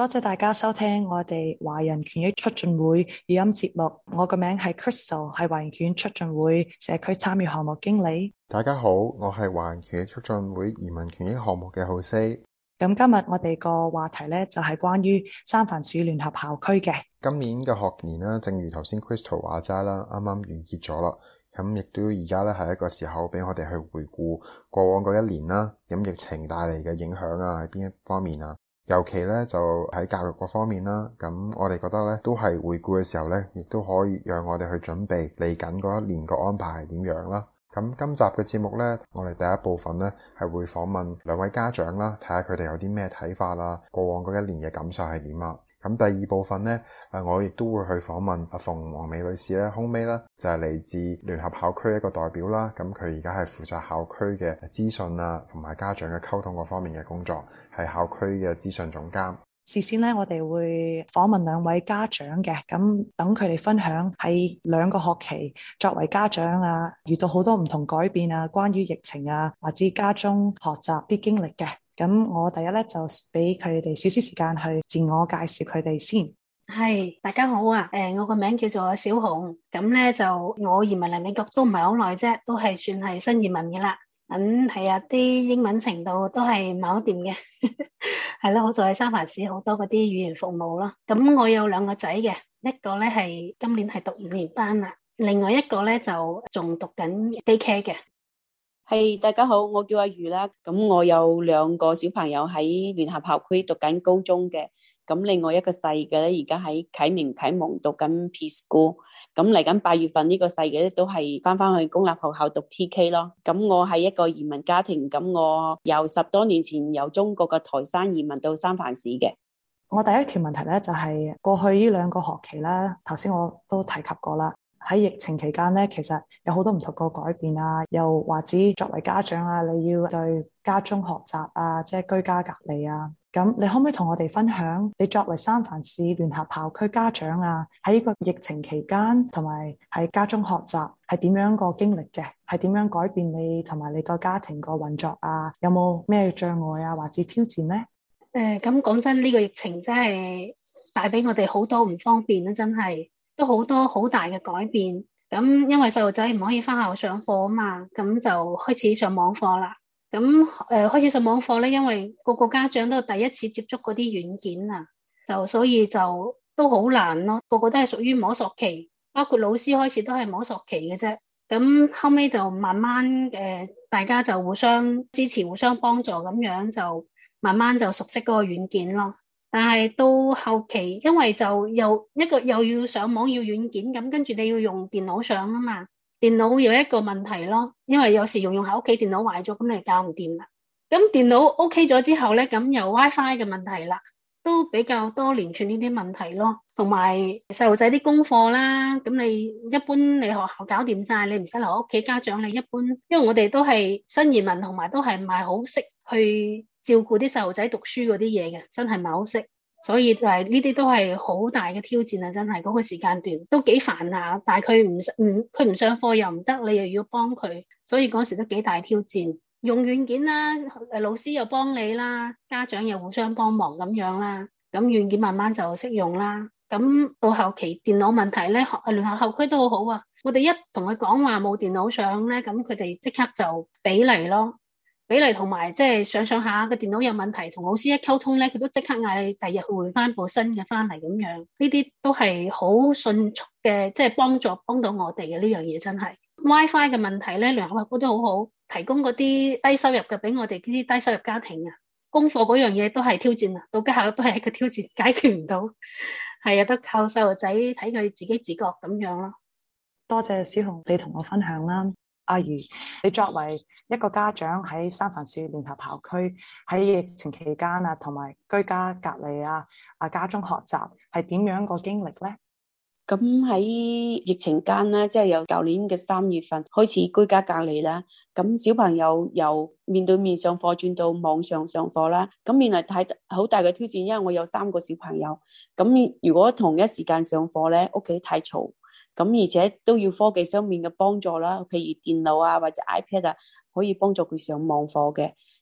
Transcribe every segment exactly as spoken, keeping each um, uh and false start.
多謝大家收聽我哋華人權益促進會語音節目。我個名係 Crystal，係華人權益促進會社區參與項目經理。 大家好，我係華人權益促進會移民權益項目嘅浩西。 咁今日我哋個話題咧就係關於三藩市聯合校區嘅。 今年嘅學年啦，正如頭先 Crystal 話齋啦，啱啱完結咗啦。咁亦都而家咧係一個時候俾我哋去回顧過往嗰一年啦。咁疫情帶嚟嘅影響啊，喺邊一方面啊？尤其咧就喺教育嗰方面啦，咁我哋覺得咧都係回顧嘅時候咧，亦都可以讓我哋去準備嚟緊嗰一年個安排係點樣啦。咁今集嘅節目咧，我哋第一部分咧係會訪問兩位家長啦，睇下佢哋有啲咩睇法啦，過往嗰一年嘅感受係點啊。咁第二部分咧，誒我亦都會去訪問阿馮黃美女士咧，空尾啦，就係嚟自聯合校區一個代表啦。咁佢而家係負責校區嘅資訊啊，同埋家長嘅溝通嗰方面嘅工作，係校區嘅資訊總監。 事先咧，我哋會訪問兩位家長嘅，咁等佢哋分享喺兩個學期作為家長啊，遇到好多唔同改變啊，關於疫情啊，或者家中學習啲經歷嘅。咁我第一咧就俾佢哋少少時間去自我介紹佢哋先。 係，大家好啊，誒，我個名叫做小紅，咁咧就我移民嚟美國都唔係好耐啫，都係算係新移民嘅啦。咁係啊，啲英文程度都係唔係好掂嘅，係咯，好在喺三藩市好多嗰啲語言服務咯。咁我有兩個仔嘅，一個咧係今年係讀五年班啦，另外一個咧就仲讀緊 daycare 嘅。 係，大家好，我叫阿如啦。咁我有兩個小朋友喺聯合校區讀緊高中嘅，咁另外一個細嘅咧，而家喺啟明啟蒙讀緊 Preschool。咁嚟緊八月份呢個細嘅咧都係翻翻去公立學校讀 T K 咯。咁我係一個移民家庭，咁我由十多年前由中國嘅台山移民到三藩市嘅。 我第一條問題咧就係過去呢兩個學期啦，頭先我都提及過啦。喺疫情期間咧，其實有好多唔同個改變啊，又或者作為家長啊，你要對家中學習啊，即係居家隔離啊。咁你可唔可以同我哋分享，你作為三藩市聯合校區家長啊，喺呢個疫情期間同埋喺家中學習係點樣個經歷嘅？係點樣改變你同埋你個家庭個運作啊？有冇咩障礙啊，或者挑戰呢？ 誒，咁講真，呢個疫情真係帶俾我哋好多唔方便啦，真係。都好多好大嘅改變，咁因為細路仔唔可以翻學上課啊嘛，咁就開始上網課啦。咁誒、呃、開始上網課咧，因為個個家長都第一次接觸嗰啲軟件啊，就所以就都好難咯。個個都係屬於摸索期，包括老師開始都係摸索期嘅啫。咁後尾就慢慢誒、呃，大家就互相支持、互相幫助咁樣，就慢慢就熟悉嗰個軟件咯。但係到後期，因為就又一個又要上網要軟件咁，跟住你要用電腦上啊嘛，電腦有一個問題咯，因為有時用用喺屋企電腦壞咗，咁你搞唔掂啦。咁電腦 OK 咗之後咧，咁又 WiFi 嘅問題啦，都比較多連串呢啲問題咯。同埋細路仔啲功課啦，咁你一般你學校搞掂晒，你唔使留喺屋企。家長你一般，因為我哋都係新移民，同埋都係唔係好識去照顧啲細路仔讀書嗰啲嘢嘅，真係唔係好識，所以就係呢啲都係好大嘅挑戰啊！真係嗰個時間段都幾煩啊，但係佢唔唔佢唔上課又唔得，你又要幫佢，所以嗰時都幾大挑戰。用軟件啦，誒老師又幫你啦，家長又互相幫忙咁樣啦，咁軟件慢慢就識用啦。咁到後期電腦問題咧，學聯合校區都好好啊。我哋一同佢講話冇電腦上咧，咁佢哋即刻就俾嚟咯。俾嚟同埋即係上上下個電腦有問題，同老師一溝通咧，佢都即刻嗌你第日換翻部新嘅翻嚟咁樣。呢啲都係好迅速嘅，即係幫助幫到我哋嘅呢樣嘢真係。WiFi 嘅問題咧，聯合校區都好好，提供嗰啲低收入嘅俾我哋呢啲低收入家庭啊。功課嗰樣嘢都係挑戰啊，到家下都係一個挑戰，解決唔到。係啊，都靠細路仔睇佢自己自覺咁樣咯。 多謝小紅你同我分享啦。阿如，你作為一個家長喺三藩市聯合校區，喺疫情期間啊，同埋居家隔離啊，啊家中學習係點樣個經歷呢？ 咁喺疫情間咧，即係由舊年嘅三月份開始居家隔離啦。咁小朋友由面對面上課轉到網上上課啦。咁面臨太好大嘅挑戰，因為我有三個小朋友。咁如果同一時間上課咧，屋企太嘈。咁而且都要科技上面嘅幫助啦，譬如電腦啊或者 iPad 啊，可以幫助佢上網課嘅。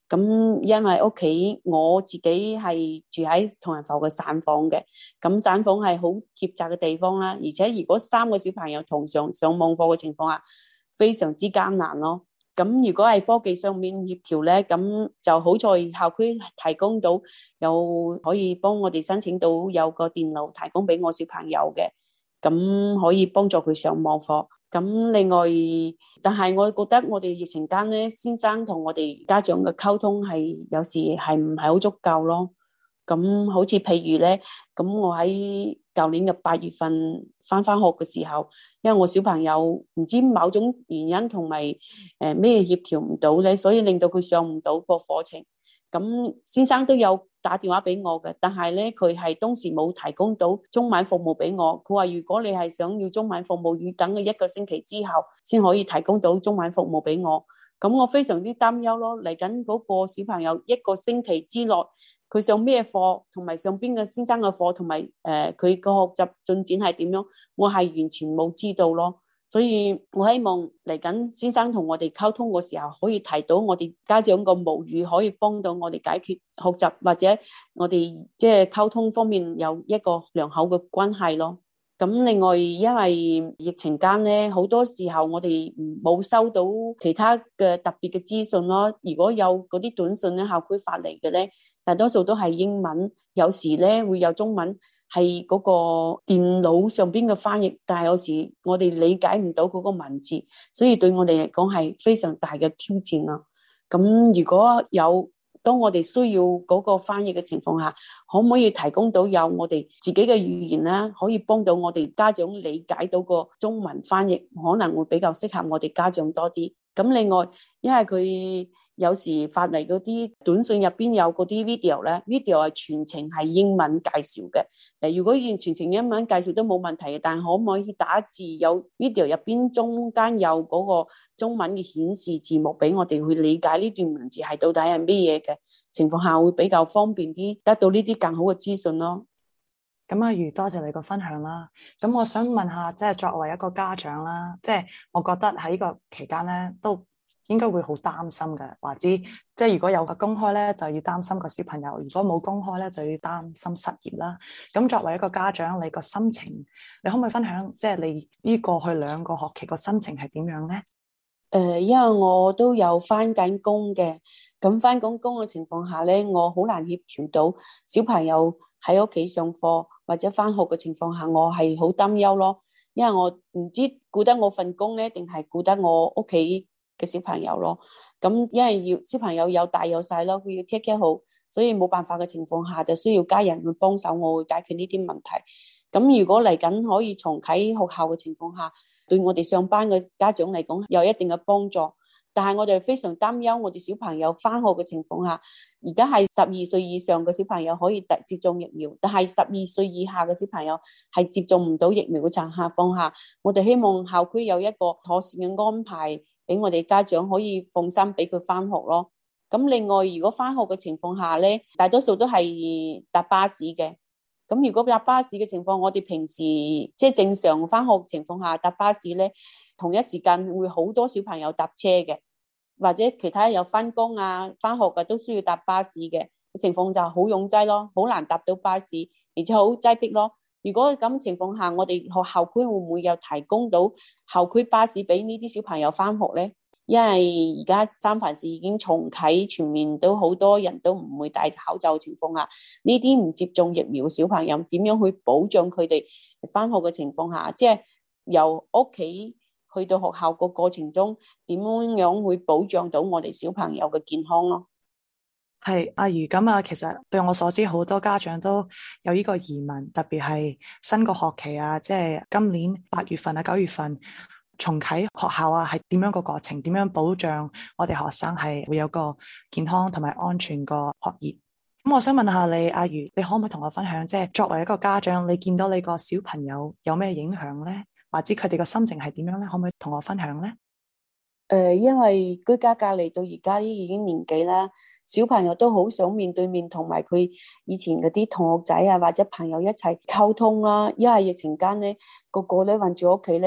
咁因為屋企我自己係住喺同仁埠嘅散房嘅，咁散房係好狹窄嘅地方啦，而且如果三個小朋友同上上網課嘅情況下，非常之艱難咯。咁如果係科技上面協調咧，咁就好在校區提供到有可以幫我哋申請到有個電腦提供俾我小朋友嘅，咁可以幫助佢上網課。咁另外，但係我覺得我哋疫情間咧，先生同我哋家長嘅溝通係有時係唔係好足夠咯。咁好似譬如咧，咁我喺舊年嘅八月份翻翻學嘅時候，因為我小朋友唔知某種原因同埋誒咩協調唔到咧，所以令到佢上唔到個課程。咁先生都有打電話俾我嘅，但係咧佢係當時冇提供到中文服務俾我。佢話如果你係想要中文服務，要等佢一個星期之後先可以提供到中文服務俾我。咁我非常之擔憂咯，嚟緊嗰個小朋友一個星期之內，佢上咩課，同埋上邊個先生嘅課，同埋誒佢個學習進展係點樣，我係完全冇知道咯。所以我希望嚟緊先生同我哋溝通嘅時候，可以提到我哋家長個母語，可以幫到我哋解決學習或者我哋即係溝通方面有一個良好嘅關係咯。咁另外，因為疫情間咧，好多時候我哋冇收到其他嘅特別嘅資訊咯。如果有嗰啲短信咧，校區發嚟嘅咧，大多數都係英文，有時咧會有中文。係嗰個電腦上邊嘅翻譯，但係有時我哋理解唔到嗰個文字，所以對我哋嚟講係非常大嘅挑戰啦。咁如果有當我哋需要嗰個翻譯嘅情況下，可唔可以提供到有我哋自己嘅語言咧，可以幫到我哋家長理解到個中文翻譯，可能會比較適合我哋家長多啲。咁另外，因為佢有時發嚟嗰啲短信入邊有嗰啲 video 咧 ，video 係全程係英文介紹嘅。誒，如果完全程英文介紹都冇問題嘅，但係可唔可以打字有 video 入邊中間有嗰個中文嘅顯示字幕俾我哋去理解呢段文字係到底係咩嘢嘅情況下，會比較方便啲，得到呢啲更好嘅資訊咯。 咁阿如，多謝你個分享啦。咁我想問下，即係作為一個家長啦，即係我覺得喺呢個期間咧都應該會好擔心嘅，或者即係如果有個公開咧，就要擔心個小朋友；如果冇公開咧，就要擔心失業啦。咁作為一個家長，你個心情，你可唔可以分享，即係你呢過去兩個學期個心情係點樣咧？ 誒、呃，因為我都有翻緊工嘅，咁翻緊工嘅情況下咧，我好難協調到小朋友喺屋企上課或者翻學嘅情況下，我係好擔憂咯。因為我唔知顧得我份工咧，定係顧得我屋企嘅小朋友咯。咁因為要小朋友有大有細咯，佢要 take care 好，所以冇辦法嘅情況下，就需要家人去幫手，我會解決呢啲問題。咁如果嚟緊可以重啟學校嘅情況下，對我哋上班嘅家長嚟講有一定嘅幫助。但係我哋非常擔憂我哋小朋友翻學嘅情況下，而家係十二歲以上嘅小朋友可以接種疫苗，但係十二歲以下嘅小朋友係接種唔到疫苗嘅情況下，我哋希望校區有一個妥善嘅安排，俾我哋家長可以放心俾佢翻學咯。咁另外，如果翻學嘅情況下咧，大多數都係搭巴士嘅。咁如果搭巴士嘅情況，我哋平時即係正常翻學情況下搭巴士咧，同一時間會好多小朋友搭車嘅，或者其他有翻工啊、翻學嘅都需要搭巴士嘅情況就好擁擠咯，好難搭到巴士，而且好擠迫咯。如果咁情況下，我哋學校區會唔會有提供到校區巴士俾呢啲小朋友翻學咧？因為而家三藩市已經重啟，全面都好多人都唔會戴口罩嘅情況下，呢啲唔接種疫苗嘅小朋友點樣去保障佢哋翻學嘅情況下，即係由屋企去到學校個過程中，點樣會保障到我哋小朋友嘅健康咯？ 係阿如咁啊，其實對我所知，好多家長都有呢個疑問，特別係新個學期啊，即係今年八月份啊、九月份重啟學校啊，係點樣個過程？點樣保障我哋學生係會有個健康同埋安全個學業？咁我想問下你，阿如，你可唔可以同我分享，即係作為一個家長，你見到你個小朋友有咩影響咧？或者佢哋個心情係點樣咧？可唔可以同我分享咧？ 誒、呃，因為居家隔離到而家已經年幾啦，小朋友都好想面對面同埋佢以前嗰啲同學仔啊或者朋友一齊溝通啦。因為疫情間咧，個個咧困住屋企咧，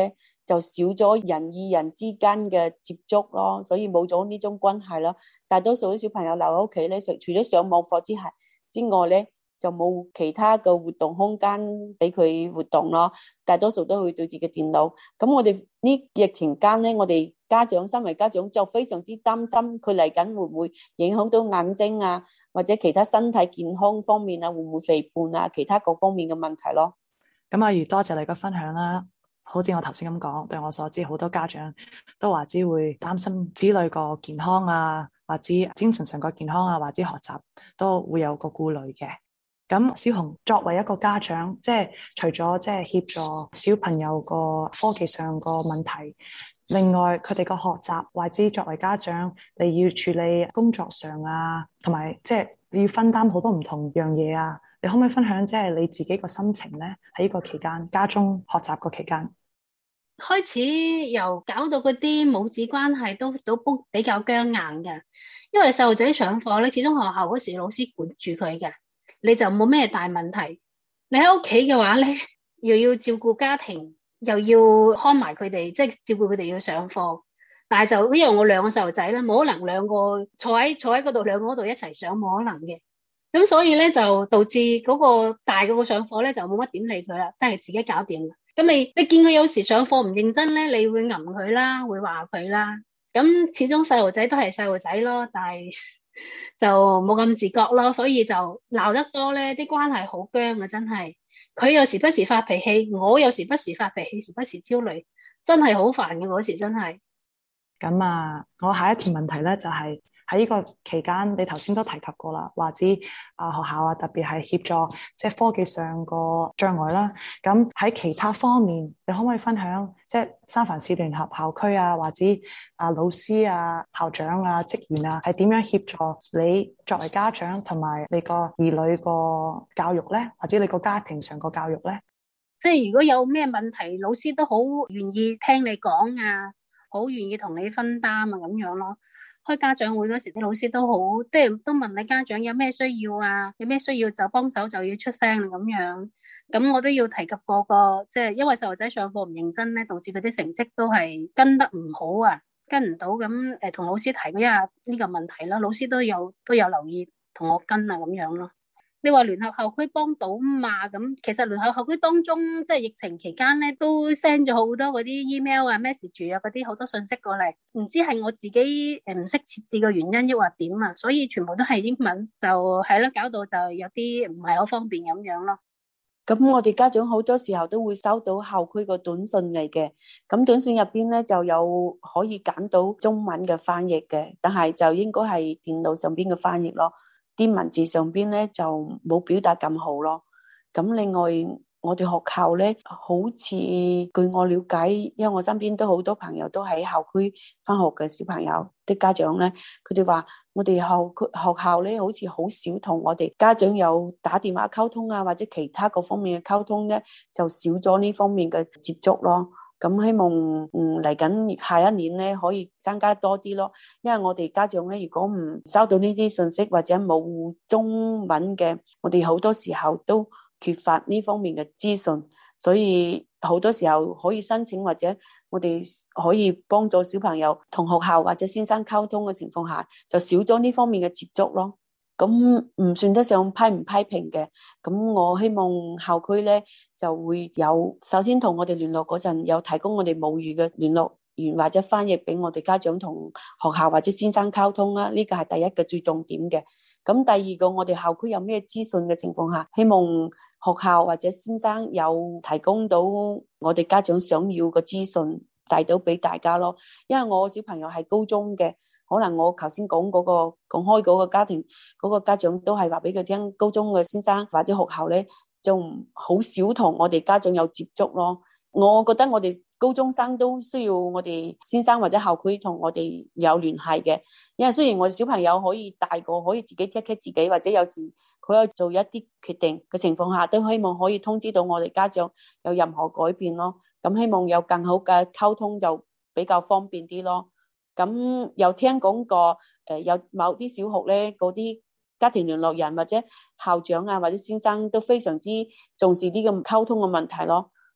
就少咗人與人之間嘅接觸咯，所以冇咗呢種關係咯。大多數啲小朋友留喺屋企咧，除除咗上網課之係之外咧，就冇其他嘅活動空間俾佢活動咯。大多數都會對住個電腦。咁我哋呢疫情間咧，我哋家長身為家長就非常之擔心佢嚟緊會唔會影響到眼睛啊，或者其他身體健康方面啊，會唔會肥胖啊，其他各方面嘅問題咯。 咁阿如多謝你嘅分享啦。好似我頭先咁講，對我所知，好多家長都話只會擔心子女個健康啊，或者精神上個健康啊，或者學習都會有個顧慮嘅。咁小紅作為一個家長，即係除咗即係協助小朋友個科技上個問題，另外佢哋個學習，或者作為家長你要處理工作上啊，同埋即係你要分擔好多唔同樣嘢啊。你可唔可以分享即係你自己個心情咧？喺呢個期間，家中學習個期間， 開始由搞到嗰啲母子關係都都比較僵硬嘅，因為細路仔上課咧，始終學校嗰時老師管住佢嘅，你就冇咩大問題。你喺屋企嘅話咧，又要照顧家庭，又要看埋佢哋，即係照顧佢哋要上課。但係就因為我兩個細路仔咧，冇可能兩個坐喺坐喺嗰度，兩個嗰度一齊上，冇可能嘅。咁所以咧就導致嗰個大嗰個上課咧就冇乜點理佢啦，都係自己搞掂。咁你你見佢有時上課唔認真咧，你會揞佢啦，會話佢啦。咁始終細路仔都係細路仔咯，但係就冇咁自覺咯，所以就鬧得多咧，啲關係好僵啊，真係。佢有時不時發脾氣，我有時不時發脾氣，時不時焦慮，真係好煩嘅嗰時真係。 咁啊，我下一條問題咧就係喺呢個期間，你頭先都提及過啦，或者啊學校啊，特別係協助即係科技上個障礙啦。咁喺其他方面，你可唔可以分享即係三藩市聯合校區啊，或者啊老師啊、校長啊、職員啊，係點樣協助你作為家長同埋你個兒女個教育咧，或者你個家庭上個教育咧？ 即係如果有咩問題，老師都好願意聽你講啊，好願意同你分擔啊，咁樣咯。開家長會嗰時，啲老師都好，即係都問你家長有咩需要啊，有咩需要就幫手就要出聲咁樣。咁我都要提及個個，即係因為細路仔上課唔認真咧，導致佢啲成績都係跟得唔好啊，跟唔到咁誒，同老師提過一下呢個問題啦，老師都有都有留意同我跟啊咁樣咯。你話聯合校區幫到嘛？咁其實聯合校區當中，即係疫情期間咧，都 send 咗好多嗰啲 email 啊、message 啊嗰啲好多信息過嚟，唔知係我自己誒唔識設置個原因，抑或點啊？所以全部都係英文，就係咯，搞到就有啲唔係好方便咁樣咯。 咁我哋家長好多時候都會收到校區個短信嚟嘅，咁短信入邊咧就有可以揀到中文嘅翻譯嘅，但係就應該係電腦上邊嘅翻譯咯。啲文字上邊咧就冇表達咁好咯。咁另外我哋學校咧，好似據我了解，因為我身邊都好多朋友都喺校區翻學嘅小朋友，啲家長咧，佢哋話我哋校區學校咧，好似好少同我哋家長有打電話溝通啊，或者其他各方面嘅溝通咧，就少咗呢方面嘅接觸咯。咁希望嗯嚟緊下一年咧可以增加多啲咯，因為我哋家長咧如果唔收到呢啲信息或者冇中文嘅，我哋好多時候都缺乏呢方面嘅資訊，所以好多時候可以申請或者我哋可以幫助小朋友同學校或者先生溝通嘅情況下，就少咗呢方面嘅接觸咯。咁唔算得上批唔批評嘅，咁我希望校區咧就會有，首先同我哋聯絡嗰陣有提供我哋母語嘅聯絡員或者翻譯俾我哋家長同學校或者先生溝通啦，呢個係第一個最重點嘅。咁第二個，我哋校區有咩資訊嘅情況下，希望學校或者先生有提供到我哋家長想要嘅資訊帶到俾大家咯。因為我小朋友係高中嘅，可能我頭先講嗰個講開嗰個家庭嗰個家長都係話俾佢聽，高中嘅先生或者學校咧就好少同我哋家長有接觸咯。我覺得我哋高中生都需要我哋先生或者校區同我哋有聯繫嘅，因為雖然我哋小朋友可以大個可以自己 take care 自己，或者有時佢有做一啲決定嘅情況下，都希望可以通知到我哋家長有任何改變咯。咁希望有更好嘅溝通就比較方便啲咯。咁又聽講過誒，有某啲小學咧，嗰啲家庭聯絡人或者校長啊或者先生都非常之重視呢個溝通嘅問題咯。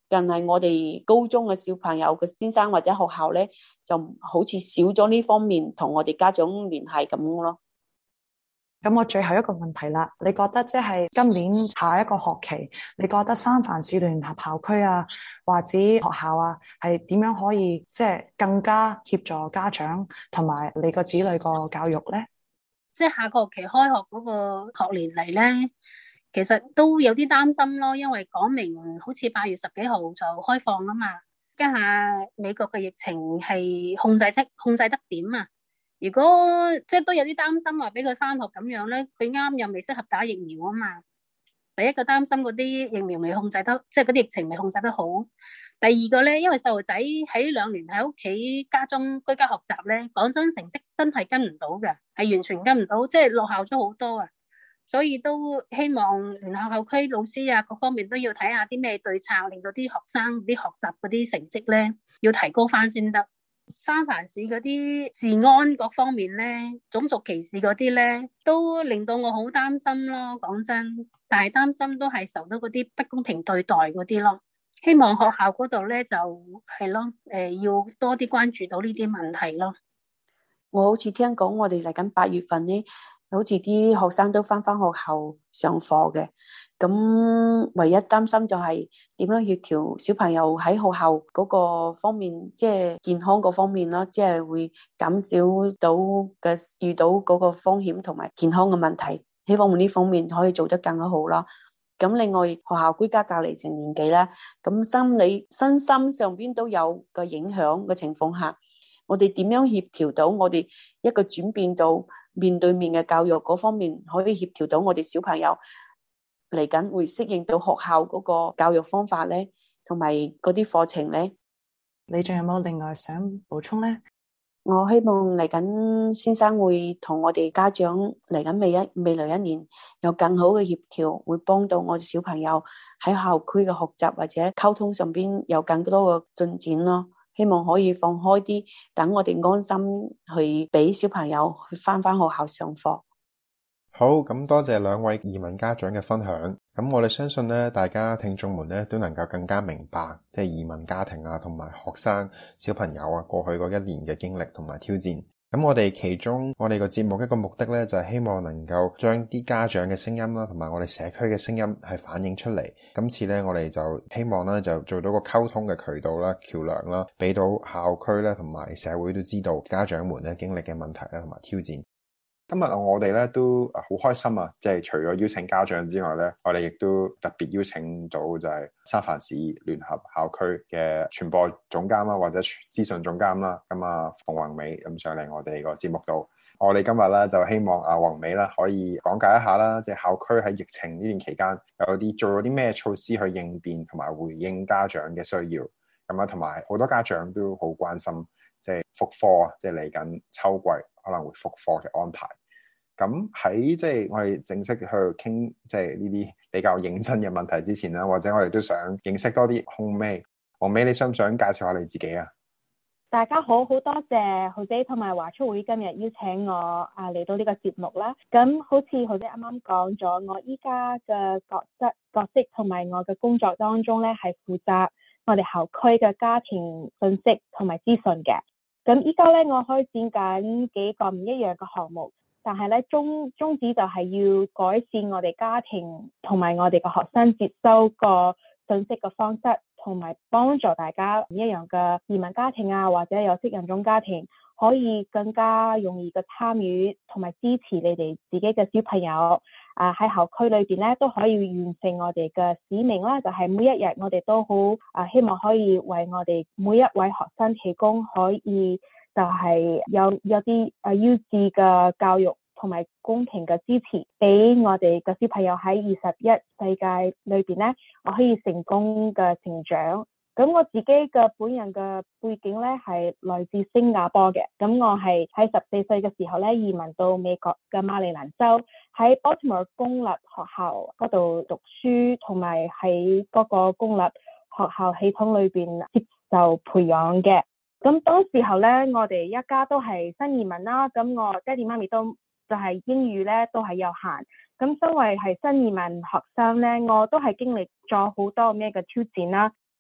但係我哋高中嘅小朋友嘅先生或者學校咧，就好似少咗呢方面同我哋家長聯繫咁咯。 咁我最後一個問題啦，你覺得即係今年下一個學期，你覺得三藩市聯合校區啊，或者學校啊，係點樣可以即係更加協助家長同埋你個子女個教育咧？ 即係下個學期開學嗰個學年嚟咧，其實都有啲擔心咯，因為講明好似八月十幾號就開放啦嘛，家下美國嘅疫情係控制得控制得點啊？如果即係都有啲擔心話俾佢翻學咁樣咧，佢啱又未適合打疫苗啊嘛。第一個擔心嗰啲疫苗未控制得，即係嗰啲疫情未控制得好。第二個咧，因為細路仔喺兩年喺屋企家中居家學習咧，講真成績真係跟唔到嘅，係完全跟唔到，即係落後咗好多啊。所以都希望聯合校區老師啊，各方面都要睇下啲咩對策，令到啲學生啲學習嗰啲成績咧要提高翻先得。三藩市嗰啲治安各方面咧，種族歧視嗰啲咧，都令到我好擔心咯。講真，但係擔心都係受到嗰啲不公平對待嗰啲咯。希望學校嗰度咧就係咯，誒、呃、要多啲關注到呢啲問題咯。 我好似聽講，我哋嚟緊八月份咧，好似啲學生都翻翻學校上課嘅。咁唯一擔心就係點樣協調小朋友喺學校嗰個方面，即係健康嗰方面咯，即係會減少到嘅遇到嗰個風險同埋健康嘅問題。希望呢方面可以做得更加好啦。咁另外學校居家隔離成年幾咧，咁心理身心上邊都有個影響嘅情況下，我哋點樣協調到我哋一個轉變到面對面嘅教育嗰方面，可以協調到我哋小朋友嚟緊會適應到學校嗰個教育方法咧，同埋嗰啲課程咧。 你仲有冇另外想補充咧？ 我希望嚟緊先生會同我哋家長嚟緊未一未來一年有更好嘅協調，會幫到我哋小朋友喺校區嘅學習或者溝通上邊有更多嘅進展咯。希望可以放開啲，等我哋安心去俾小朋友去翻翻學校上課。 好，咁多謝兩位移民家長嘅分享。咁我哋相信咧，大家聽眾們咧都能夠更加明白，即係移民家庭啊，同埋學生小朋友啊，過去嗰一年嘅經歷同埋挑戰。咁我哋其中我哋個節目一個目的咧，就係希望能夠將啲家長嘅聲音啦，同埋我哋社區嘅聲音係反映出嚟。今次咧，我哋就希望咧就做到個溝通嘅渠道啦、橋樑啦，俾到校區咧同埋社會都知道家長們咧經歷嘅問題啦同埋挑戰。今日我哋咧都好開心啊！即係除咗邀請家長之外咧，我哋亦都特別邀請到就係三藩市聯合校區嘅傳播總監啦，或者資訊總監啦，咁啊馮宏美咁上嚟我哋個節目度。我哋今日咧就希望阿宏美啦可以講解一下啦，即係校區喺疫情呢段期間有啲做咗啲咩措施去應變同埋回應家長嘅需要。咁啊，同埋好多家長都好關心，即係復課啊，即係嚟緊秋季可能會復課嘅安排。咁喺即係我哋正式去傾即係呢啲比較認真嘅問題之前啦，或者我哋都想認識多啲宏美。宏美，你想唔想介紹下你自己啊？ 大家好，好多謝豪姐同埋華出會今日邀請我啊嚟到呢個節目啦。咁好似豪姐啱啱講咗，我依家嘅角色角色同埋我嘅工作當中咧，係負責我哋校區嘅家庭信息同埋資訊嘅。咁依家咧，我開展緊幾個唔一樣嘅項目。但係咧，宗宗旨就係要改善我哋家庭同埋我哋嘅學生接收個信息嘅方式，同埋幫助大家唔一樣嘅移民家庭啊，或者有色人種家庭，可以更加容易嘅參與同埋支持你哋自己嘅小朋友啊，喺校區裏邊咧都可以完成我哋嘅使命啦。就係每一日我哋都好啊，希望可以為我哋每一位學生提供可以。就係有有啲誒優質嘅教育同埋公平嘅支持，俾我哋嘅小朋友喺二十一世界裏邊咧，我可以成功嘅成長。咁我自己嘅本人嘅背景咧係來自新加坡嘅，咁我係喺十四歲嘅時候咧移民到美國嘅馬里蘭州，喺 Baltimore 公立學校嗰度讀書，同埋喺嗰個公立學校系統裏邊接受培養嘅。咁當時候咧，我哋一家都係新移民啦，咁我爹哋媽咪都就係英語咧都係有限。咁身為係新移民學生咧，我都係經歷咗好多咩嘅挑戰啦。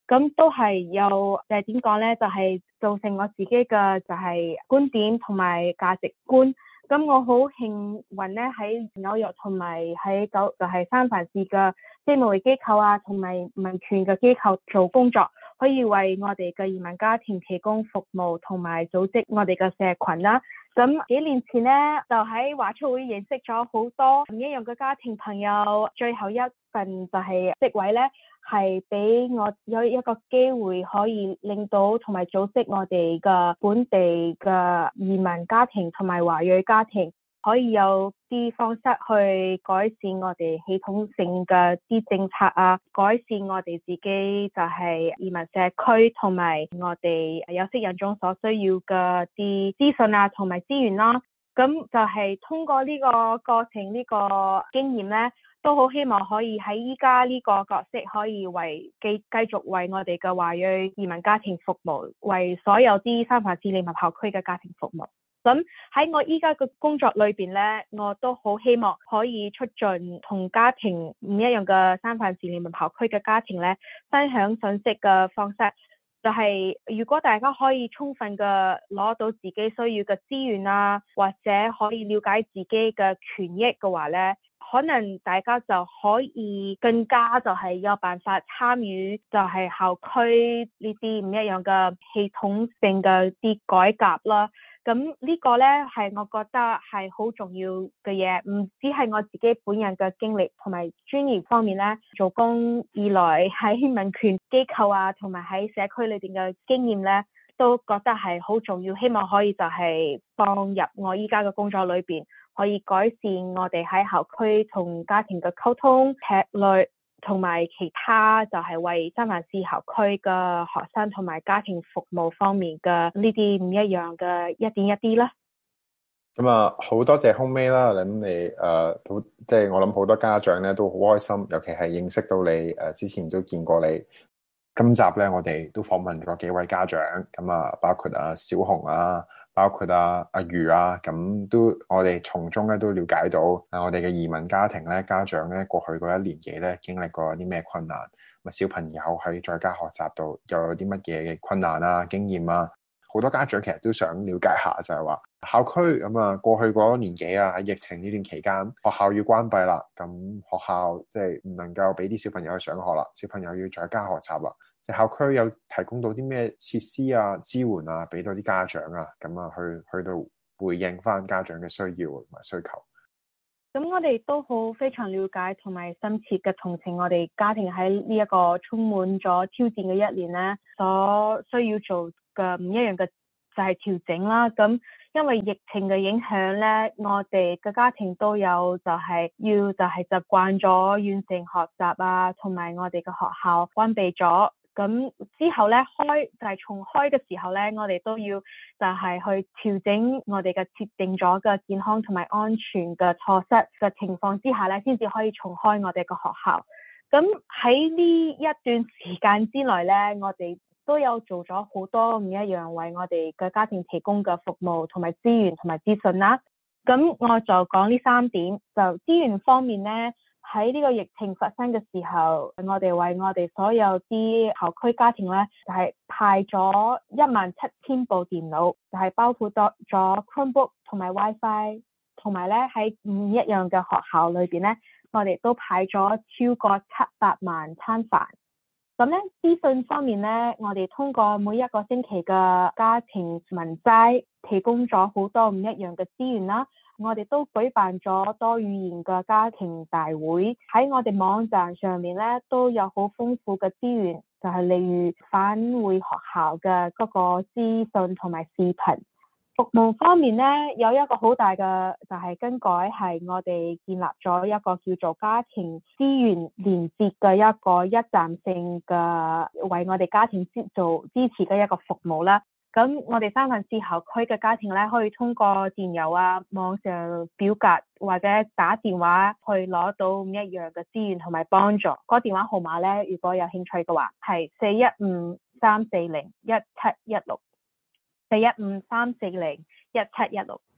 咁都係有誒點講咧，就係、是、造成我自己嘅就係觀點同埋價值觀。咁我好幸運咧，喺紐約同埋喺九就係三藩市嘅非牟利機構啊，同埋民權嘅機構做工作，可以為我哋嘅移民家庭提供服務同埋組織我哋嘅社群啦。咁幾年前咧，就喺華出會認識咗好多唔一樣嘅家庭朋友，最後一份就係職位咧，係俾我有一個機會可以令到同埋組織我哋嘅本地嘅移民家庭同埋華裔家庭，可以有啲方式去改善我哋系統性嘅啲政策啊，改善我哋自己就係移民社區同埋我哋有色人種所需要嘅啲資訊啊同埋資源啦。咁就係通過呢個過程呢個經驗咧，都好希望可以喺依家呢個角色可以為繼繼續為我哋嘅華裔移民家庭服務，為所有啲三藩市利民校區嘅家庭服務。咁喺我依家嘅工作裏邊咧，我都好希望可以出盡同家庭唔一樣嘅三藩市利民校區嘅家庭咧，分享信息嘅方式，就係如果大家可以充分嘅攞到自己需要嘅資源啊，或者可以了解自己嘅權益嘅話咧，可能大家就可以更加就係有辦法參與就係校區呢啲唔一樣嘅系統性嘅啲改革啦。咁呢個咧係我覺得係好重要嘅嘢，唔只係我自己本人嘅經歷同埋專業方面咧，做工以來喺民權機構啊同埋喺社區裏邊嘅經驗咧，都覺得係好重要，希望可以就係放入我依家嘅工作裏邊，可以改善我哋喺校區同家庭嘅溝通、策略同埋其他就係為三藩市校區嘅學生同埋家庭服務方面嘅呢啲唔一樣嘅一點一啲啦。 咁啊，好多謝 Hong-May啦，咁你誒，好即係我諗好多家長咧都好開心，尤其係認識到你誒，之前都見過你。今集咧，我哋都訪問咗幾位家長，咁啊，包括啊小紅啊，包括啊阿余啊，咁都我哋從中咧都了解到啊，我哋嘅移民家庭咧，家長咧過去嗰一年幾咧經歷過啲咩困難，咁小朋友喺在家學習度又有啲乜嘢嘅困難啊、經驗啊，好多家長其實都想了解下，就係話校區咁啊，過去嗰年幾啊喺疫情呢段期間，學校要關閉啦，咁學校即係唔能夠俾啲小朋友去上學啦，小朋友要在家學習啦。校區有提供到啲咩設施啊、支援啊，俾到啲家長啊，咁啊去去到回應翻家長嘅需要同埋需求。 咁我哋都好非常了解同埋深切嘅同情我哋家庭喺呢一個充滿咗挑戰嘅一年咧，所需要做嘅唔一樣嘅就係調整啦。咁因為疫情嘅影響咧，我哋嘅家庭都有就係要就係習慣咗遠程學習啊，同埋我哋嘅學校關閉咗。咁之後咧開就係、是、重開嘅時候咧，我哋都要就係去調整我哋嘅設定咗嘅健康同埋安全嘅措施嘅情況之下咧，先至可以重開我哋嘅學校。咁喺呢一段時間之內咧，我哋都有做咗好多唔一樣為我哋嘅家庭提供嘅服務同埋資源同埋資訊啦。咁我就講呢三點，就資源方面咧。喺呢個疫情發生嘅時候，我哋為我哋所有啲校區家庭咧，就係、是、派咗一萬七千部電腦，就係、是、包括咗 Chromebook 同埋 WiFi， 同埋咧喺唔一樣嘅學校裏邊咧，我哋都派咗超過七百萬餐飯。咁咧資訊方面咧，我哋通過每一個星期嘅家庭文摘，提供咗好多唔一樣嘅資源啦。我哋都舉辦咗多語言嘅家庭大會，喺我哋網站上面咧都有好豐富嘅資源，就係例如返回學校嘅嗰個資訊同埋視頻。服務方面咧，有一個好大嘅就係更改，係我哋建立咗一個叫做家庭資源連接嘅一個一站性嘅為我哋家庭做支持嘅一個服務啦。咁我哋三藩市校區嘅家庭咧，可以通過電郵啊、網上表格或者打電話去攞到唔一樣嘅資源同埋幫助。嗰個電話號碼咧，如果有興趣嘅話，係四一五三四零一七一六，四一五三四零一七一六。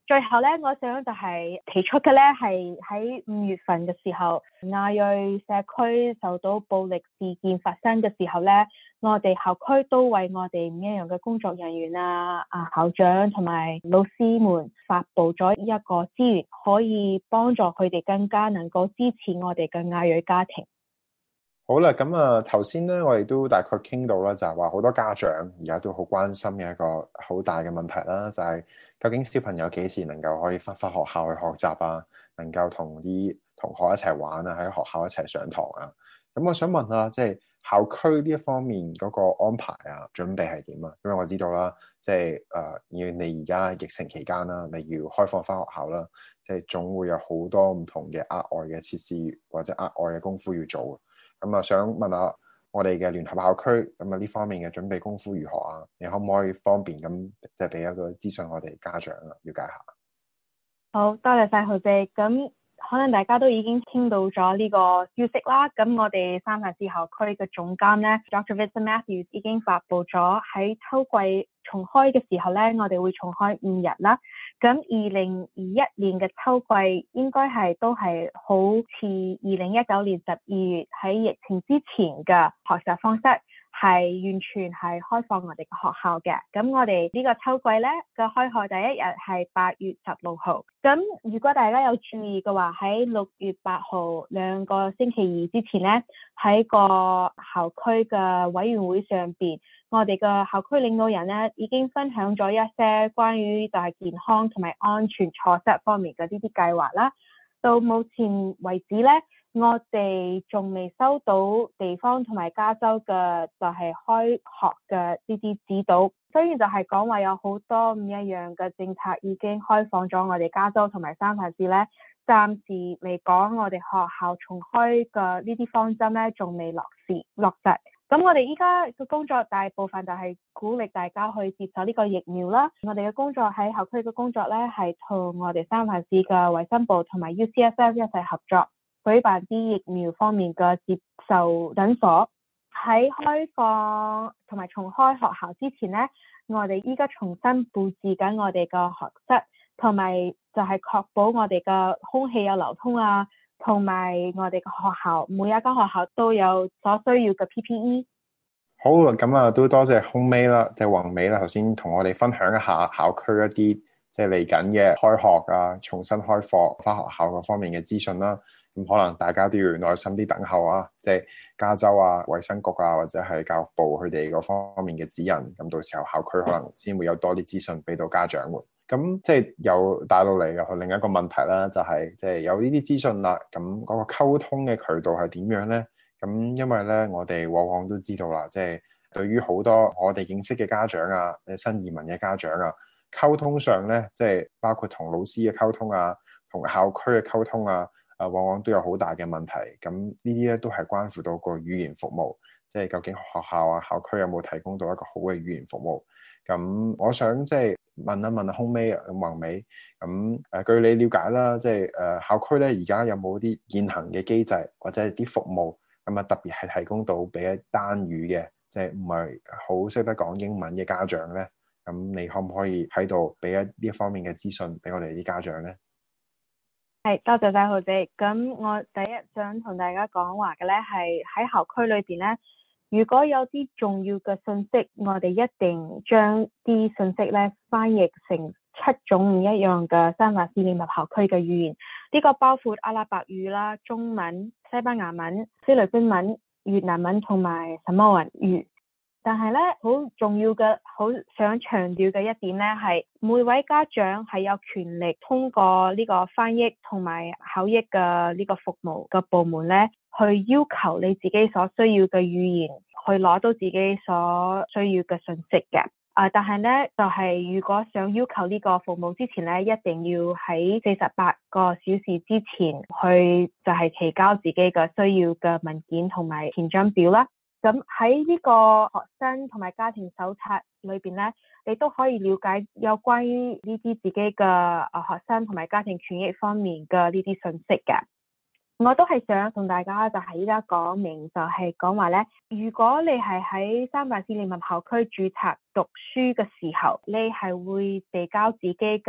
最後咧，我想就係提出嘅咧，係喺五月份嘅時候，亞裔社區受到暴力事件發生嘅時候咧，我哋校區都為我哋唔一樣嘅工作人員啊、啊校長同埋老師們發佈咗一個資源，可以幫助佢哋更加能夠支持我哋嘅亞裔家庭。 好啦，咁啊頭先咧，我哋都大概傾到啦，就係話好多家長而家都好關心嘅一個好大嘅問題啦，就係究竟小朋友幾時能夠可以翻返學校去學習啊，能夠同啲同學一齊玩啊，喺學校一齊上堂啊。咁我想問下，即係校區呢一方面嗰個安排啊，準備係點啊？因為我知道啦，即係誒，要你而家疫情期間啦，你要開放翻學校啦，即係總會有好多唔同嘅額外嘅設施或者額外嘅功夫要做。咁啊，想問下我哋嘅聯合校區，咁啊呢方面嘅準備功夫如何啊？你可唔可以方便咁即係俾一個資訊我哋家長啊，了解下？ 好多謝晒豪姐。咁可能大家都已經聽到咗呢個消息啦。咁我哋三藩市校區嘅總監咧 ，Doctor Vincent Matthews 已經發佈咗喺秋季重開嘅時候咧，我哋會重開五日啦。咁二零二一年嘅秋季應該係都係好似二零一九年十二月喺疫情之前嘅學習方式，係完全係開放我哋嘅學校嘅。咁我哋呢個秋季咧嘅開學第一日係八月十六號。咁如果大家有注意嘅話，喺六月八號兩個星期二之前咧，喺個校區嘅委員會上邊，我哋嘅校區領導人咧已經分享咗一些關於大健康同埋安全措施方面嘅呢啲計劃啦。到目前為止咧，我哋仲未收到地方同埋加州嘅就係開學嘅呢啲指導。雖然就係講話有好多唔一樣嘅政策已經開放咗我哋加州同埋三藩市咧，暫時嚟講我哋學校重開嘅呢啲方針咧仲未落實落實。咁我哋依家嘅工作大部分就係鼓勵大家去接受呢個疫苗啦。我哋嘅工作喺校區嘅工作咧，係同我哋三藩市嘅衛生部同埋 U C S F 一齊合作，舉辦啲疫苗方面嘅接受診所。喺開放同埋重開學校之前咧，我哋依家重新佈置緊我哋嘅學室，同埋就係確保我哋嘅空氣有流通啊。同埋我哋嘅學校，每一間學校都有所需要嘅 P P E。 好，咁啊都多謝홍薇啦，即係宏美啦，頭先同我哋分享一下校區一啲即係嚟緊嘅開學啊、重新開課返學校嗰方面嘅資訊啦。咁可能大家都要耐心啲等候啊，即係加州啊、衛生局啊或者係教育部佢哋嗰方面嘅指引。咁到時候校區可能先會有多啲資訊俾到家長們。咁即係又帶到嚟又去另一個問題啦，就係即係有呢啲資訊啦，咁嗰個溝通嘅渠道係點樣咧？咁因為咧，我哋往往都知道啦，即係對於好多我哋認識嘅家長啊，新移民嘅家長啊，溝通上咧，即係包括同老師嘅溝通啊，同校區嘅溝通啊，啊往往都有好大嘅問題。咁呢啲咧都係關乎到個語言服務，即係究竟學校啊、校區有冇提供到一個好嘅語言服務？咁我想即係問一問홍薇啊、宏美，咁誒據你了解啦，即係誒校區咧而家有冇啲現行嘅機制或者係啲服務咁啊，特別係提供到俾一單語嘅，即係唔係好識得講英文嘅家長咧？咁你可唔可以喺度俾一呢一方面嘅資訊俾我哋啲家長咧？ 係，多謝晒豪姐。咁我第一想同大家講話嘅咧，係喺校區裏邊咧。如果有啲重要嘅信息，我哋一定將啲信息咧翻譯成七種唔一樣嘅三藩市聯合校區嘅語言。呢個包括阿拉伯語啦、中文、西班牙文、菲律賓文、越南文同埋薩摩文語。但係咧，好重要嘅、好想強調嘅一點咧，係每位家長係有權力通過呢個翻譯同埋口譯嘅呢個服務嘅部門咧，去要求你自己所需要嘅語言，去攞到自己所需要嘅信息嘅。啊、呃，但係咧，就係、是、如果想要求呢個服務之前咧，一定要喺四十八個小時之前去，就係提交自己嘅需要嘅文件同埋填張表啦。咁喺呢個學生同埋家庭手冊裏邊咧，你都可以了解有關於呢啲自己嘅啊學生同埋家庭權益方面嘅呢啲信息嘅。我都係想同大家就係依家講明，就係講話咧，如果你係喺三藩市聯合校區註冊讀書嘅時候，你係會遞交自己嘅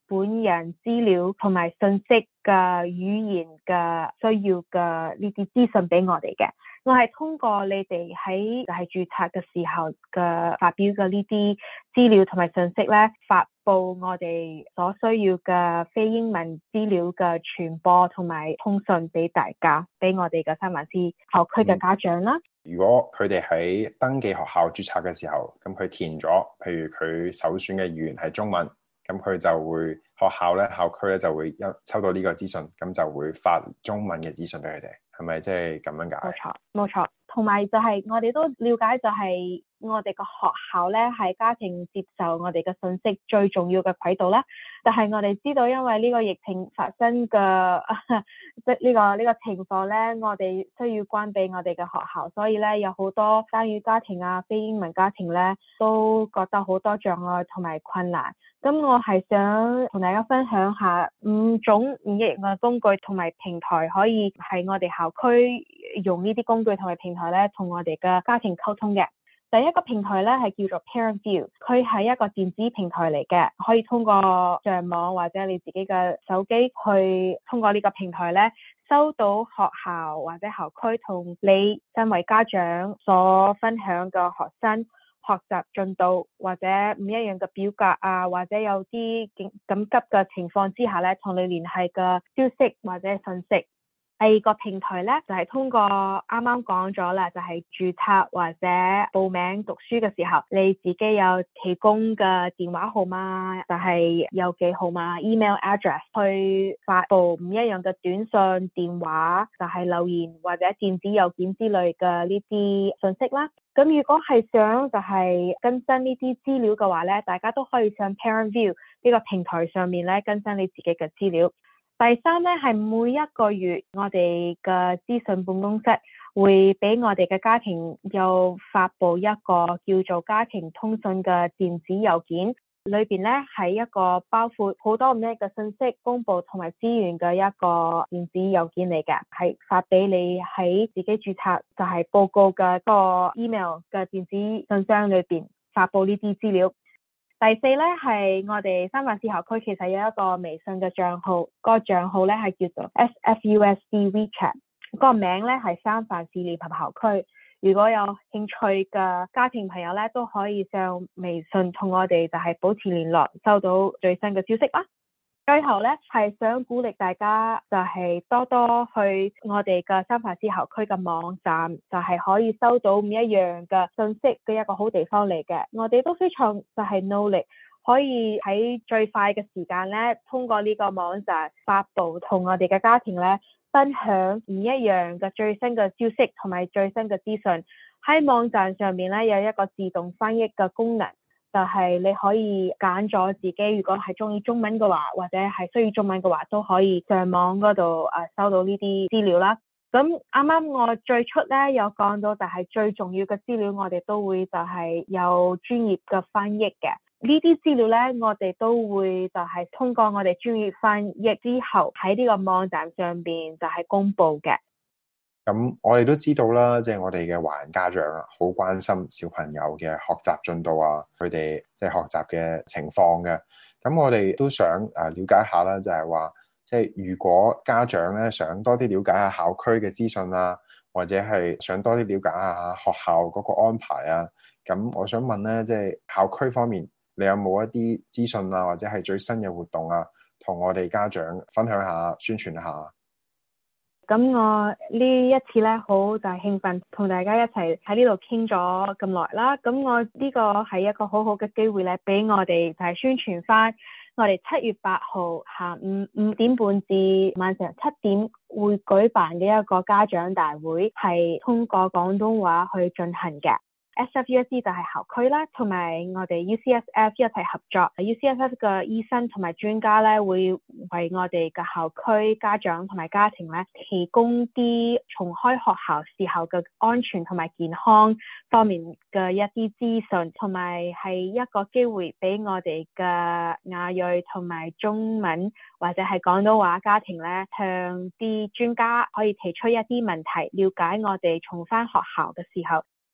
本人資料同埋信息嘅語言嘅需要嘅呢啲資訊俾我哋嘅。我係通過你哋喺就係註冊嘅時候嘅發表嘅呢啲資料同埋信息咧，發布我哋所需要嘅非英文資料嘅傳播同埋通訊俾大家，俾我哋嘅三藩市校區嘅家長啦。 如果佢哋喺登記學校註冊嘅時候，咁佢填咗，譬如佢首選嘅語言係中文，咁佢就會學校咧校區咧就會一收到呢個資訊，咁就會發中文嘅資訊俾佢哋，係咪即係咁樣解？ 冇錯，冇錯。同埋就係我哋都了解，就係我哋個學校咧係家庭接受我哋嘅信息最重要嘅軌道啦。但係我哋知道，因為呢個疫情發生嘅即係呢個呢個情況咧，我哋需要關閉我哋嘅學校，所以咧有好多單語家庭啊、非英文家庭咧都覺得好多障礙同埋困難。咁我係想同大家分享下五種唔一樣嘅工具同埋平台，可以喺我哋校區用呢啲工具同埋平台咧，同我哋嘅家庭溝通嘅。第一個平台咧係叫做 ParentVue， 佢係一個電子平台嚟嘅，可以通過上網或者你自己嘅手機去通過呢個平台咧，收到學校或者校區同你身為家長所分享嘅學生學習進度或者唔一樣嘅表格啊，或者有啲緊緊急嘅情況之下咧，同你聯繫嘅消息或者信息。第二個平台咧就係、是、通過啱啱講咗啦，就係、是、註冊或者報名讀書嘅時候，你自己有提供嘅電話號碼，就係郵寄號碼 email address 去發布唔一樣嘅短信、電話，就係、是、留言或者電子郵件之類嘅呢啲信息啦。咁如果係想就係更新呢啲資料嘅話咧，大家都可以上 ParentVue 呢個平台上面咧更新你自己嘅資料。第三咧係每一個月我哋嘅資訊辦公室會俾我哋嘅家庭又發布一個叫做家庭通訊嘅電子郵件，裏邊咧係一個包括好多唔一樣嘅信息公布同埋資源嘅一個電子郵件嚟嘅，係發俾你喺自己註冊就係報告嘅個 email 嘅電子信箱裏邊發布呢啲資料。第四咧係我哋三藩市校區其實有一個微信嘅賬號，嗰個賬號咧係叫做 S F U S D WeChat， 個名咧係三藩市聯合校區。如果有興趣嘅家庭朋友咧，都可以上微信同我哋就係保持聯絡，收到最新嘅消息啦。最後咧係想鼓勵大家就係多多去我哋嘅三藩市校區嘅網站，就係可以收到唔一樣嘅信息嘅一個好地方嚟嘅。我哋都非常就係努力，可以喺最快嘅時間咧，通過呢個網站發布同我哋嘅家庭咧分享唔一樣嘅最新嘅消息同埋最新嘅資訊。喺網站上面咧有一個自動翻譯嘅功能。就係你可以揀咗自己，如果係中意中文嘅話，或者係需要中文嘅話，都可以上網嗰度誒收到呢啲資料啦。咁啱啱我最初咧有講到，就係最重要嘅資料，我哋都會就係有專業嘅翻譯嘅。呢啲資料咧，我哋都會就係通過我哋專業翻譯之後，喺呢個網站上邊就係公布嘅。 咁我哋都知道啦，即係我哋嘅華人家長啊，好關心小朋友嘅學習進度啊，佢哋即係學習嘅情況嘅。咁我哋都想誒了解下啦，就係話，即係如果家長咧想多啲了解下校區嘅資訊啊，或者係想多啲了解下學校嗰個安排啊，咁我想問咧，即係校區方面，你有冇一啲資訊啊，或者係最新嘅活動啊，同我哋家長分享下、宣傳下？ 咁我呢一次咧好大興奮，同大家一齊喺呢度傾咗咁耐啦。咁我呢個係一個好好嘅機會咧，俾我哋就係宣傳翻我哋七月八號下午五點半至晚上七點會舉辦嘅一個家長大會，係通過廣東話去進行嘅。S F U S D 就係校區啦，同埋我哋 U C S F 一齊合作。U C S F 嘅醫生同埋專家咧，會為我哋嘅校區家長同埋家庭咧，提供啲重開學校時候嘅安全同埋健康方面嘅一啲資訊，同埋係一個機會俾我哋嘅亞裔同埋中文或者係廣東話家庭咧，向啲專家可以提出一啲問題，了解我哋重返學校嘅時候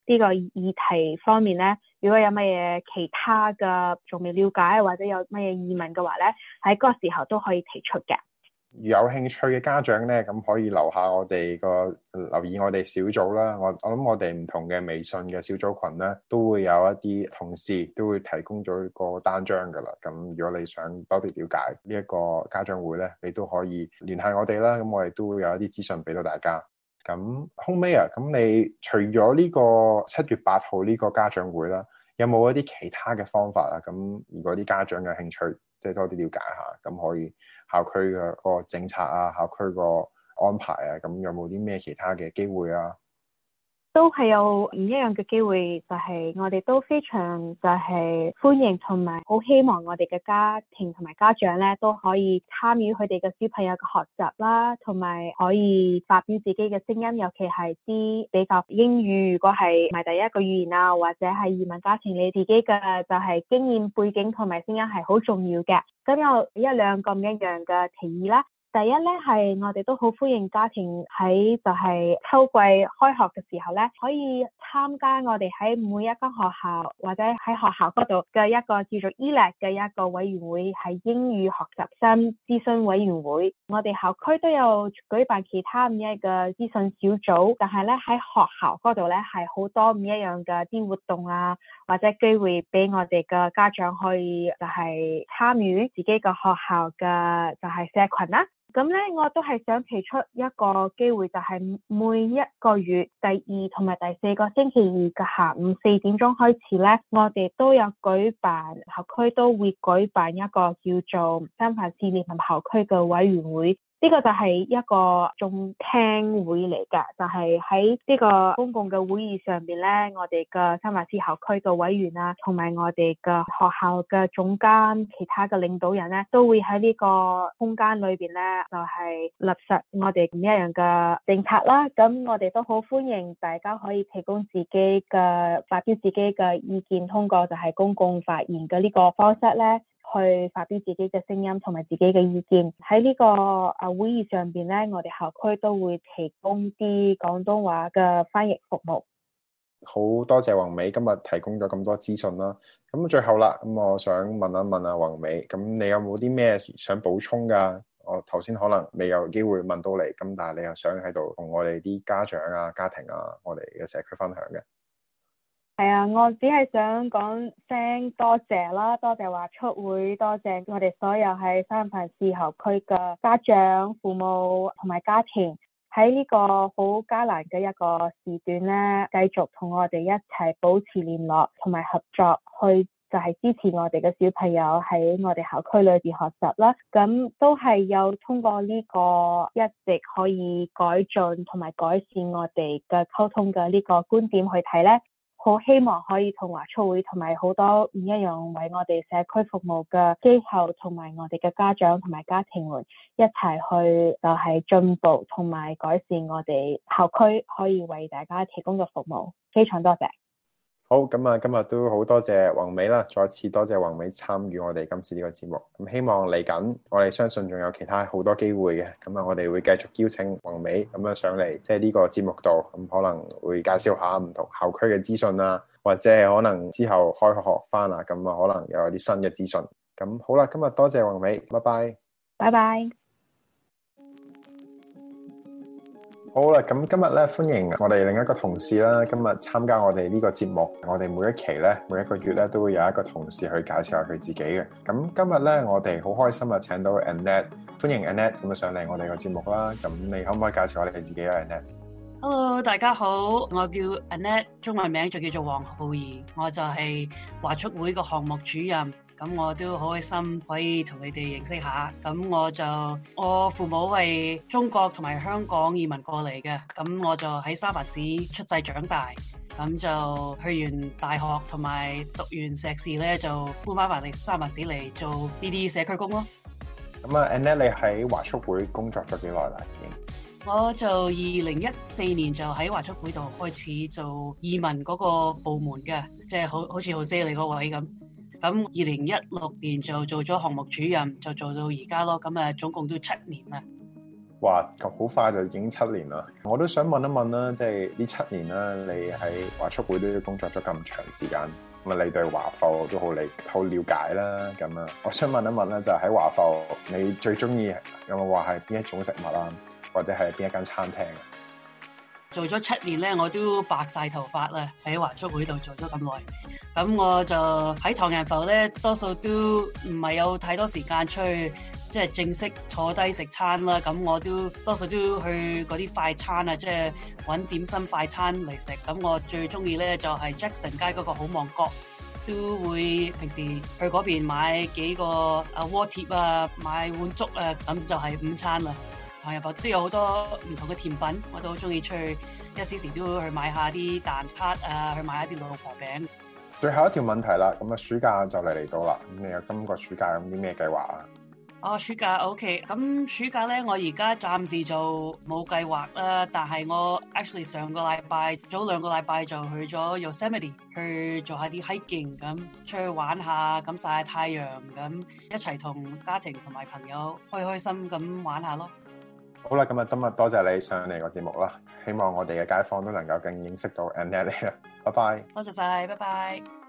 呢個議題方面咧，如果有乜嘢其他嘅仲未了解或者有乜嘢疑問嘅話咧，喺嗰個時候都可以提出嘅。 有興趣嘅家長咧，咁可以留下我哋個留意我哋小組啦。我我諗我哋唔同嘅微信嘅小組群咧，都會有一啲同事都會提供咗個單張噶啦。咁如果你想多啲了解呢一個家長會咧，你都可以聯繫我哋啦。咁我哋都會有一啲資訊俾到大家。咁Hong Mei啊，咁你除咗呢個七月八號呢個家長會啦，有冇一啲其他嘅方法啊？咁如果啲家長有興趣，即係多啲了解下，咁可以校區嘅個政策啊，校區個安排啊，咁有冇啲咩其他嘅機會啊？ 都係有唔一樣嘅機會，就係我哋都非常就係歡迎同埋好希望我哋嘅家庭同埋家長咧都可以參與佢哋嘅小朋友嘅學習啦，同埋可以發表自己嘅聲音，尤其係啲比較英語，如果係唔係第一個語言啊，或者係移民家庭，你自己嘅就係經驗背景同埋聲音係好重要嘅。咁有一兩個唔一樣嘅提議啦。第一咧係我哋都好歡迎家庭喺就係秋季開學嘅時候咧，可以參加我哋喺每一間學校或者喺學校嗰度嘅一個叫做 E L A C 嘅一個委員會，係英語學習生諮詢委員會。我哋校區都有舉辦其他唔一樣嘅諮詢小組，但係咧喺學校嗰度咧係好多唔一樣嘅啲活動啊，或者機會俾我哋嘅家長可以就係參與自己嘅學校嘅就係社群啦。咁咧，我都係想提出一個機會，就係每一個月第二同埋第四個星期二嘅下午四點鐘開始咧，我哋都有舉辦校區都會舉辦一個叫做三藩市聯合校區嘅委員會。呢個就係一個眾聽會嚟㗎，就係喺呢個公共嘅會議上邊咧，我哋嘅三藩市校區嘅委員啊，同埋我哋嘅學校嘅總監、其他嘅領導人咧，都會喺呢個空間裏邊咧，就係落實我哋唔一樣嘅政策啦。咁我哋都好歡迎大家可以提供自己嘅發表自己嘅意見，通過就係公共發言嘅呢個方式咧，去發表自己嘅聲音同埋自己嘅意見。喺呢個啊會議上邊咧，我哋校區都會提供啲廣東話嘅翻譯服務。 好多謝宏美今日提供咗咁多資訊啦。咁最後啦，咁我想問一問啊宏美，咁你有冇啲咩想補充噶？我頭先可能未有機會問到你，咁但係你又想喺度同我哋啲家長啊、家庭啊、我哋嘅社區分享嘅。 係啊，我只係想講聲多謝啦，多謝華出會，多謝我哋所有喺三藩市校區嘅家長、父母同埋家庭，喺呢個好艱難嘅一個時段咧，繼續同我哋一齊保持聯絡同埋合作，去就係支持我哋嘅小朋友喺我哋校區裏邊學習啦。咁都係有通過呢個一直可以改進同埋改善我哋嘅溝通嘅呢個觀點去睇咧。好希望可以同華出會同埋好多唔一樣為我哋社區服務嘅機構同埋我哋嘅家長同埋家庭們一齊去就係進步同埋改善我哋校區可以為大家提供嘅服務。非常多謝。 好，咁啊，今日都好多謝宏美啦，再次多謝宏美參與我哋今次呢個節目。咁希望嚟緊，我哋相信仲有其他好多機會嘅。咁啊，我哋會繼續邀請宏美咁樣上嚟，即係呢個節目度，咁可能會介紹下唔同校區嘅資訊啊，或者可能之後開學翻啊，咁啊可能又有啲新嘅資訊。咁好啦，今日多謝宏美，拜拜， 拜拜。 好啦，咁今日咧歡迎我哋另一個同事啦，今日參加我哋呢個節目。我哋每一期咧，每一個月咧都會有一個同事去介紹下佢自己嘅。咁今日咧，我哋好開心啊，請到 Annette， 歡迎 Annette 咁啊上嚟我哋個節目啦。咁你可唔可以介紹下你自己啊 Annette？Hello， 大家好，我叫 Annette， 中文名就叫做黃浩儀，我就係華出會個項目主任。咁我都好開心可以同你哋認識下。咁我就我父母係中國同埋香港移民過嚟嘅，咁我就喺三藩市出世長大，咁就去完大學同埋讀完碩士咧，就搬翻翻嚟三藩市嚟做呢啲社區工咯。 咁啊 Annette， 你喺華出會工作咗幾耐啦？已經我就二零一四年就喺華出會度開始做移民嗰個部門嘅，即係好好似好犀利嗰位咁。咁二零一六年就做咗項目主任，就做到而家咯。咁啊，總共都七年啦。 哇，好快就已經七年啦！我都想問一問啦，即係呢七年啦，你喺華促會都工作咗咁長時間，咁啊，你對華埠都好理好了解啦。咁啊，我想問一問咧，就喺華埠，你最中意有冇話係邊一種食物啊，或者係邊一間餐廳啊？ 做咗七年咧，我都白晒頭髮啦，喺華促會度做咗咁耐，咁我就喺唐人埠咧，多數都唔係有太多時間出去，即係正式坐低食餐啦。咁我都多數都去嗰啲快餐啊，即係揾點心快餐嚟食。咁我最中意咧就係 Jackson 街嗰個好望角，都會平時去嗰邊買幾個啊鍋貼啊，買碗粥啊，咁就係午餐啦。唐人埠都有好多唔同嘅甜品，我都好中意出去一時時都去買下啲蛋撻啊，去買下啲老婆餅。 最後一條問題啦，咁啊暑假就嚟嚟到啦，咁你有今個暑假有啲咩計劃啊？ 哦，暑假 OK，咁暑假咧，我而家暫時就冇計劃啦。但係我 actually 上個禮拜早兩個禮拜就去咗 Yosemite 去做下啲 hiking，咁出去玩下，咁曬下太陽，咁一齊同家庭同埋朋友開開心咁玩下咯。 好啦，咁啊今日多謝你上嚟個節目啦，希望我哋嘅街坊都能夠更認識到 Annette 啦，拜拜。 多謝晒，拜拜。